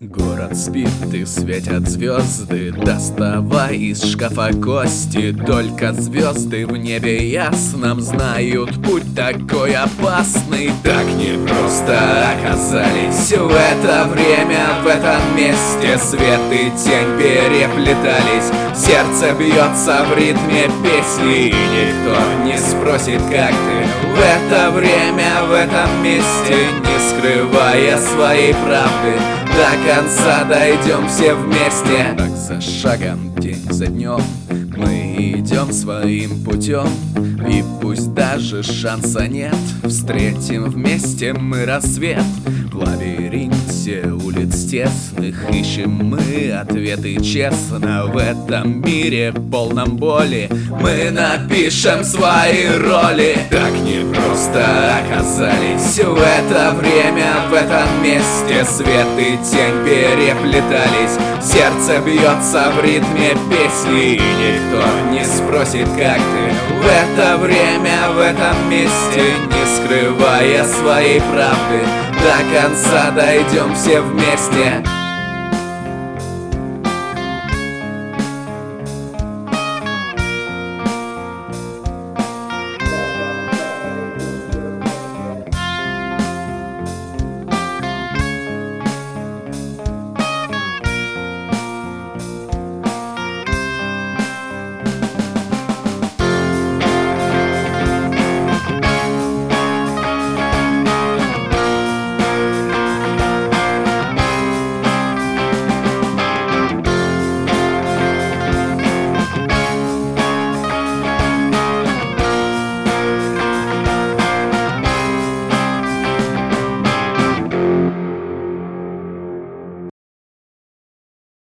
Город спит и светят звезды, доставай из шкафа кости. Только звезды в небе ясном знают путь такой опасный. Так непросто оказались в это время, в этом месте. Свет и тень переплетались, сердце бьется в ритме песни, и никто не спросит, как ты в это время, в этом месте. Не скрывая своей правды, до конца дойдем все вместе. Так за шагом, день за днем, мы идем своим путем. И пусть даже шанса нет, встретим вместе мы рассвет. В лабиринте улиц тесных ищем мы ответы честно. В этом мире полном боли мы напишем свои роли. Так непросто оказались в это время, в этом месте. Свет и тень переплетались, сердце бьется в ритме песни, и никто не спросит, как ты в это время, в этом месте. Не скрывая своей правды, до конца дойдем все вместе.